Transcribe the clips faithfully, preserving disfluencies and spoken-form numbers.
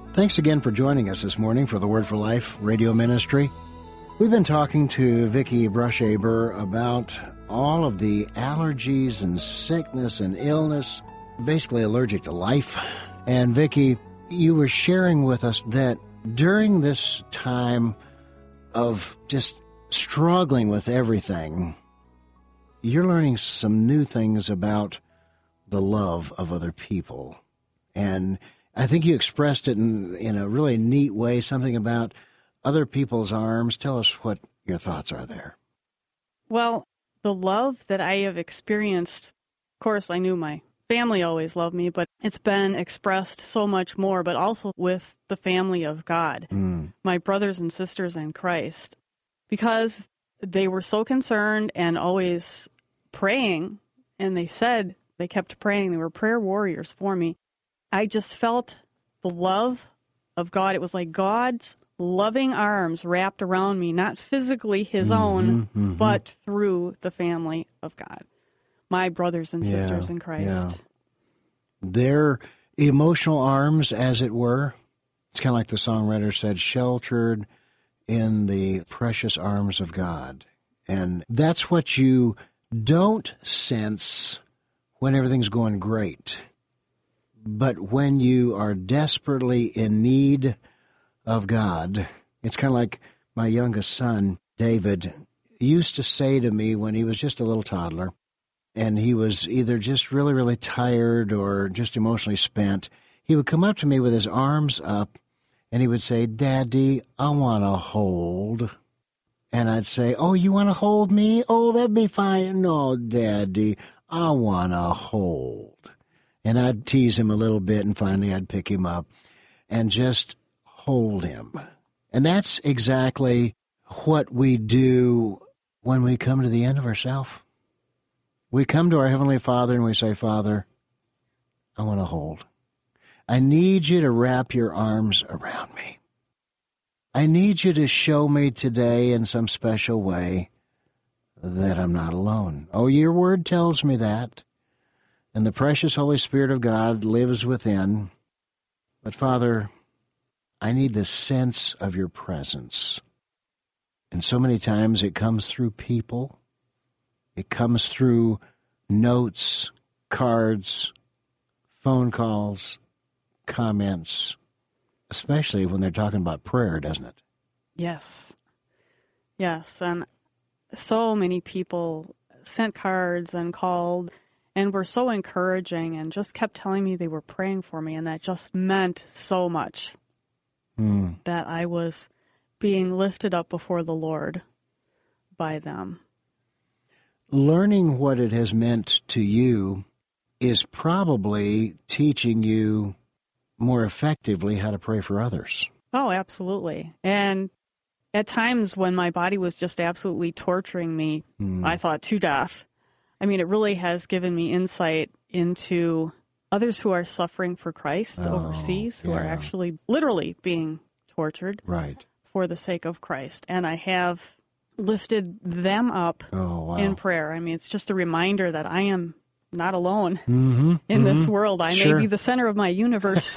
Thanks again for joining us this morning for the Word for Life radio ministry. We've been talking to Vicki Brushaber about all of the allergies and sickness and illness, basically allergic to life. And Vicki, you were sharing with us that during this time of just struggling with everything, you're learning some new things about the love of other people. And I think you expressed it in, in a really neat way, something about other people's arms. Tell us what your thoughts are there. Well, the love that I have experienced, of course, I knew my family always loved me, but it's been expressed so much more, but also with the family of God, mm. my brothers and sisters in Christ, because they were so concerned and always praying, and they said they kept praying. They were prayer warriors for me. I just felt the love of God. It was like God's loving arms wrapped around me, not physically his mm-hmm, own, mm-hmm. but through the family of God, my brothers and sisters yeah, in Christ. Yeah. Their emotional arms, as it were, it's kind of like the songwriter said, sheltered in the precious arms of God. And that's what you don't sense when everything's going great. But when you are desperately in need of God, it's kind of like my youngest son, David, used to say to me when he was just a little toddler, and he was either just really, really tired or just emotionally spent, he would come up to me with his arms up, and he would say, "Daddy, I want to hold." And I'd say, "Oh, you want to hold me? Oh, that'd be fine." "No, Daddy, I want to hold." And I'd tease him a little bit, and finally I'd pick him up and just hold him. And that's exactly what we do when we come to the end of ourselves. We come to our Heavenly Father and we say, "Father, I want to hold. I need you to wrap your arms around me. I need you to show me today in some special way that I'm not alone. Oh, your word tells me that. And the precious Holy Spirit of God lives within. But, Father, I need the sense of your presence." And so many times it comes through people. It comes through notes, cards, phone calls, comments, especially when they're talking about prayer, doesn't it? Yes. Yes, and so many people sent cards and called and were so encouraging and just kept telling me they were praying for me, and that just meant so much mm. that I was being lifted up before the Lord by them. Learning what it has meant to you is probably teaching you more effectively how to pray for others. Oh, absolutely. And at times when my body was just absolutely torturing me, mm. I thought, to death. I mean, it really has given me insight into others who are suffering for Christ oh, overseas, who yeah. are actually literally being tortured right. for the sake of Christ. And I have lifted them up oh, wow. in prayer. I mean, it's just a reminder that I am not alone mm-hmm, in mm-hmm. this world. I sure. may be the center of my universe,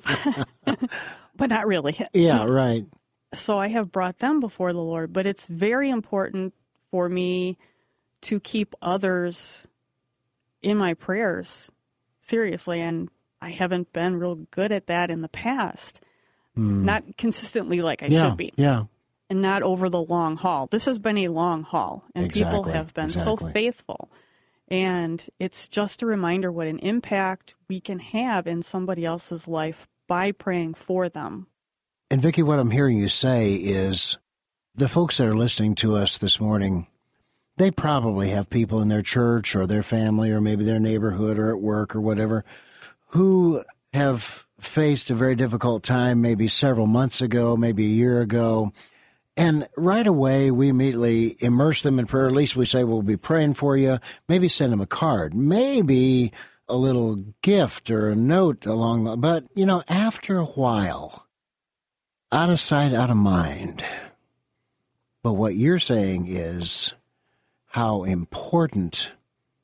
but not really. Yeah, right. So I have brought them before the Lord, but it's very important for me to keep others in my prayers, seriously, and I haven't been real good at that in the past. Mm. Not consistently like I yeah, should be. Yeah. And not over the long haul. This has been a long haul, and exactly, people have been exactly. so faithful. And it's just a reminder what an impact we can have in somebody else's life by praying for them. And Vicki, what I'm hearing you say is the folks that are listening to us this morning, they probably have people in their church or their family or maybe their neighborhood or at work or whatever who have faced a very difficult time maybe several months ago, maybe a year ago. And right away, we immediately immerse them in prayer. At least we say, we'll be praying for you. Maybe send them a card. Maybe a little gift or a note along the... But, you know, after a while, out of sight, out of mind. But what you're saying is how important,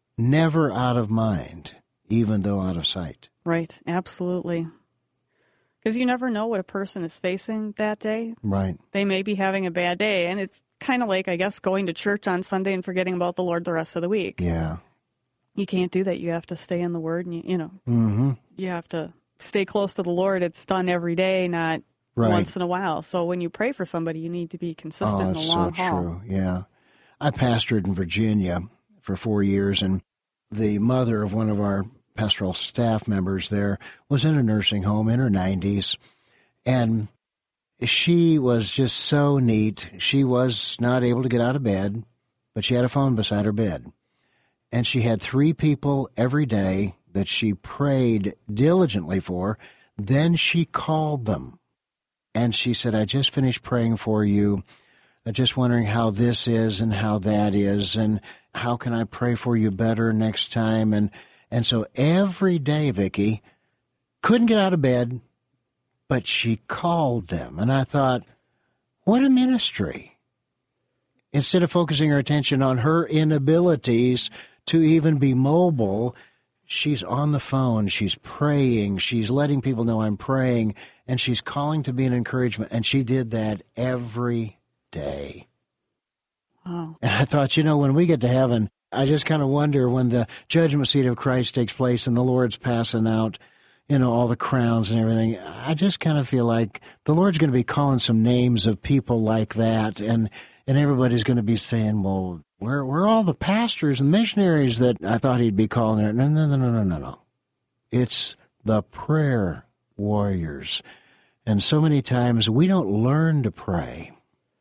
never out of mind, even though out of sight. Right, absolutely. Because you never know what a person is facing that day. Right. They may be having a bad day. And it's kind of like, I guess, going to church on Sunday and forgetting about the Lord the rest of the week. Yeah. You can't do that. You have to stay in the Word, and, you, you know, Mm-hmm. you have to stay close to the Lord. It's done every day, not Right. once in a while. So when you pray for somebody, you need to be consistent Oh, in the that's long so haul. true. Yeah. I pastored in Virginia for four years, and the mother of one of our pastoral staff members there was in a nursing home in her nineties, and she was just so neat. She was not able to get out of bed, but she had a phone beside her bed. And she had three people every day that she prayed diligently for. Then she called them. And she said, I just finished praying for you. I'm just wondering how this is and how that is, and how can I pray for you better next time. And and so every day, Vicki, couldn't get out of bed, but she called them. And I thought, what a ministry. Instead of focusing her attention on her inabilities to even be mobile, she's on the phone, she's praying, she's letting people know I'm praying, and she's calling to be an encouragement. And she did that every day. Wow. And I thought, you know, when we get to heaven, I just kind of wonder when the judgment seat of Christ takes place and the Lord's passing out, you know, all the crowns and everything. I just kind of feel like the Lord's going to be calling some names of people like that, and and everybody's going to be saying, well, where where are all the pastors and missionaries that I thought he'd be calling there? No, no, no, no, no, no, no. It's the prayer warriors. And so many times we don't learn to pray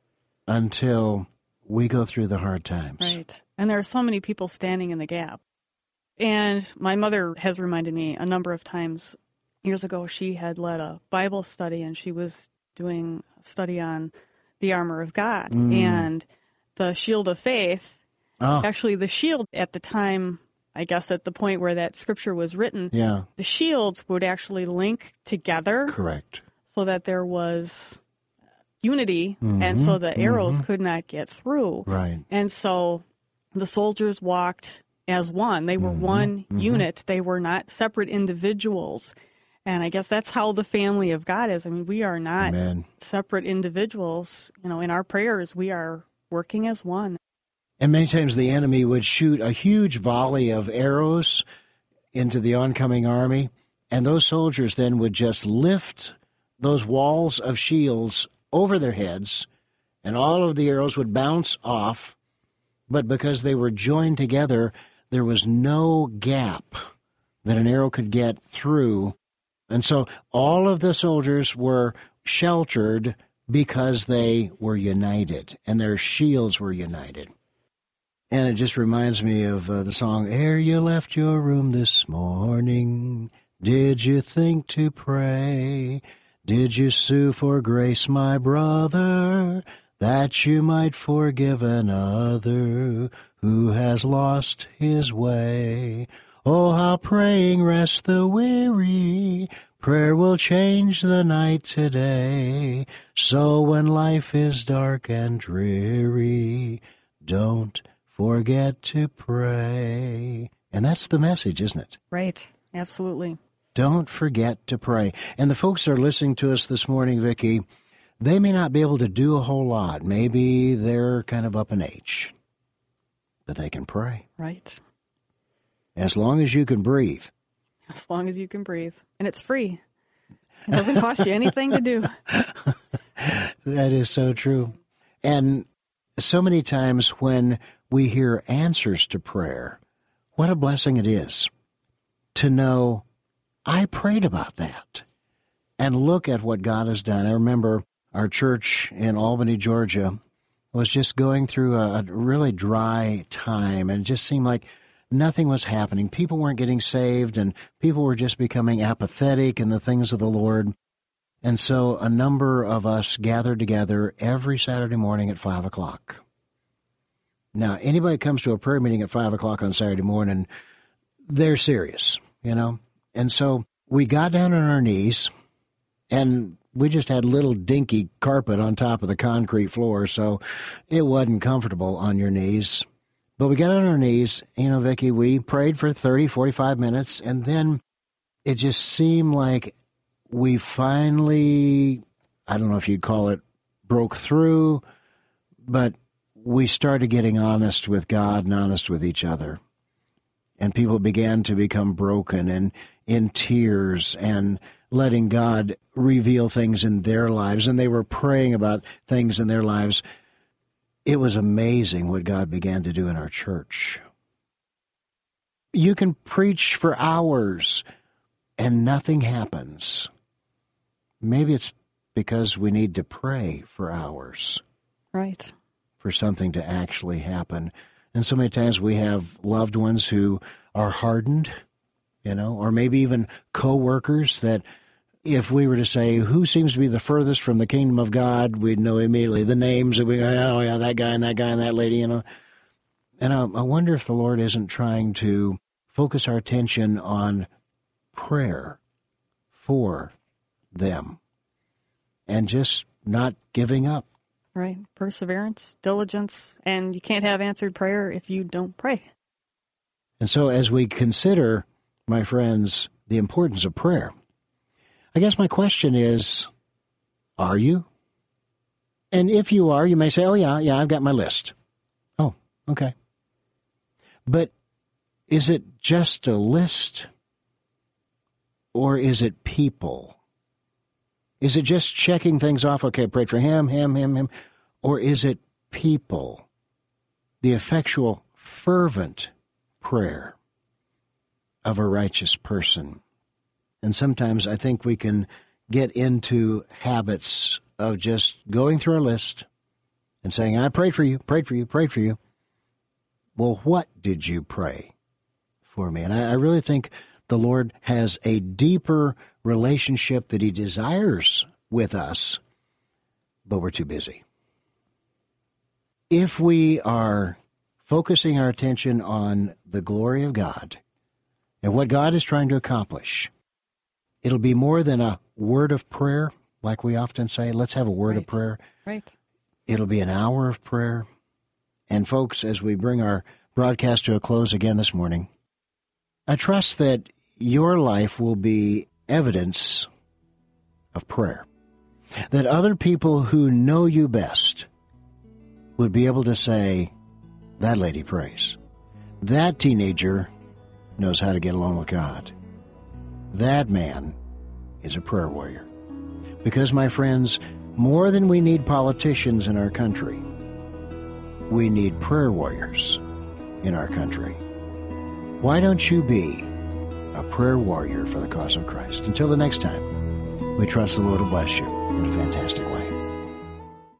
until we go through the hard times. Right. And there are so many people standing in the gap. And my mother has reminded me a number of times years ago, she had led a Bible study, and she was doing a study on the armor of God Mm. and the shield of faith. Oh, Actually, the shield at the time, I guess at the point where that scripture was written, yeah, the shields would actually link together correct. so that there was unity, Mhm, and so the arrows mhm. could not get through. Right. And so the soldiers walked as one. They were Mhm, one mhm. unit. They were not separate individuals. And I guess that's how the family of God is. I mean, we are not Amen. separate individuals. You know, in our prayers, we are working as one. And many times the enemy would shoot a huge volley of arrows into the oncoming army, and those soldiers then would just lift those walls of shields over their heads, and all of the arrows would bounce off. But because they were joined together, there was no gap that an arrow could get through. And so all of the soldiers were sheltered because they were united, and their shields were united. And it just reminds me of uh, the song, Ere you left your room this morning, did you think to pray? Did you sue for grace, my brother, that you might forgive another who has lost his way? Oh, how praying rests the weary, prayer will change the night today. So when life is dark and dreary, don't forget to pray. And that's the message, isn't it? Right. Absolutely. Don't forget to pray. And the folks that are listening to us this morning, Vicki, they may not be able to do a whole lot. Maybe they're kind of up in age, but they can pray. Right. As long as you can breathe. As long as you can breathe. And it's free. It doesn't cost you anything to do. That is so true. And so many times when we hear answers to prayer, what a blessing it is to know I prayed about that. And look at what God has done. I remember our church in Albany, Georgia, was just going through a, a really dry time, and it just seemed like nothing was happening. People weren't getting saved, and people were just becoming apathetic in the things of the Lord. And so a number of us gathered together every Saturday morning at five o'clock. Now, anybody that comes to a prayer meeting at five o'clock on Saturday morning, they're serious, you know. And so we got down on our knees, and we just had little dinky carpet on top of the concrete floor, so it wasn't comfortable on your knees. But we got on our knees, you know, Vicki, we prayed for thirty, forty-five minutes, and then it just seemed like we finally, I don't know if you'd call it broke through, but we started getting honest with God and honest with each other. And people began to become broken and in tears and letting God reveal things in their lives. And they were praying about things in their lives. It was amazing what God began to do in our church. You can preach for hours and nothing happens. Maybe it's because we need to pray for hours. Right. For something to actually happen. And so many times we have loved ones who are hardened, you know, or maybe even co-workers that if we were to say, who seems to be the furthest from the kingdom of God, we'd know immediately the names. And we go, oh, yeah, that guy and that guy and that lady, you know. And I, I wonder if the Lord isn't trying to focus our attention on prayer for them and just not giving up. Right. Perseverance, diligence, and you can't have answered prayer if you don't pray. And so as we consider, my friends, the importance of prayer, I guess my question is, are you? And if you are, you may say, oh, yeah, yeah, I've got my list. Oh, okay. But is it just a list? Or is it people? Is it just checking things off? Okay, I prayed for him, him, him, him. Or is it people? The effectual, fervent prayer of a righteous person. And sometimes I think we can get into habits of just going through our list and saying, I prayed for you, prayed for you, prayed for you. Well, what did you pray for me? And I, I really think the Lord has a deeper relationship that he desires with us, but we're too busy. If we are focusing our attention on the glory of God and what God is trying to accomplish, it'll be more than a word of prayer, like we often say, let's have a word right. of prayer. Right. It'll be an hour of prayer. And folks, as we bring our broadcast to a close again this morning, I trust that your life will be evidence of prayer, that other people who know you best would be able to say, that lady prays. That teenager knows how to get along with God. That man is a prayer warrior. Because, my friends, more than we need politicians in our country, we need prayer warriors in our country. Why don't you be a prayer warrior for the cause of Christ? Until the next time, we trust the Lord will bless you in a fantastic way.